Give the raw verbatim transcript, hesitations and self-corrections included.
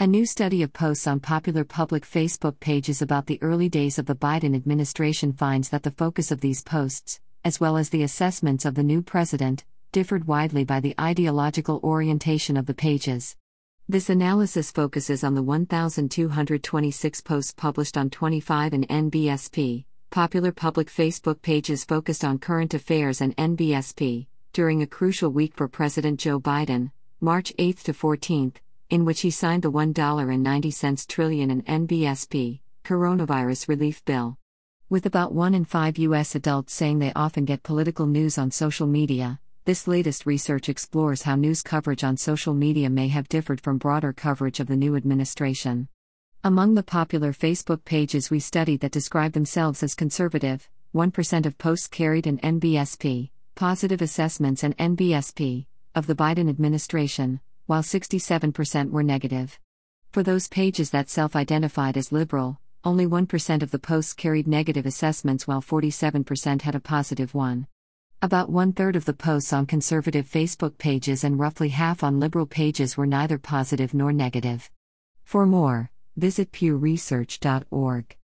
A new study of posts on popular public Facebook pages about the early days of the Biden administration finds that the focus of these posts, as well as the assessments of the new president, differed widely by the ideological orientation of the pages. This analysis focuses on the one thousand two hundred twenty-six posts published on twenty-five and N B S P, popular public Facebook pages focused on current affairs and N B S P, during a crucial week for President Joe Biden, March eighth to fourteenth, in which he signed the one dollar and ninety cents trillion and N B S P, coronavirus relief bill. With about one in five U S adults saying they often get political news on social media, this latest research explores how news coverage on social media may have differed from broader coverage of the new administration. Among the popular Facebook pages we studied that describe themselves as conservative, one percent of posts carried an N B S P, positive assessments and N B S P, of the Biden administration, while sixty-seven percent were negative. For those pages that self-identified as liberal, only one percent of the posts carried negative assessments while forty-seven percent had a positive one. About one-third of the posts on conservative Facebook pages and roughly half on liberal pages were neither positive nor negative. For more, visit pew research dot org.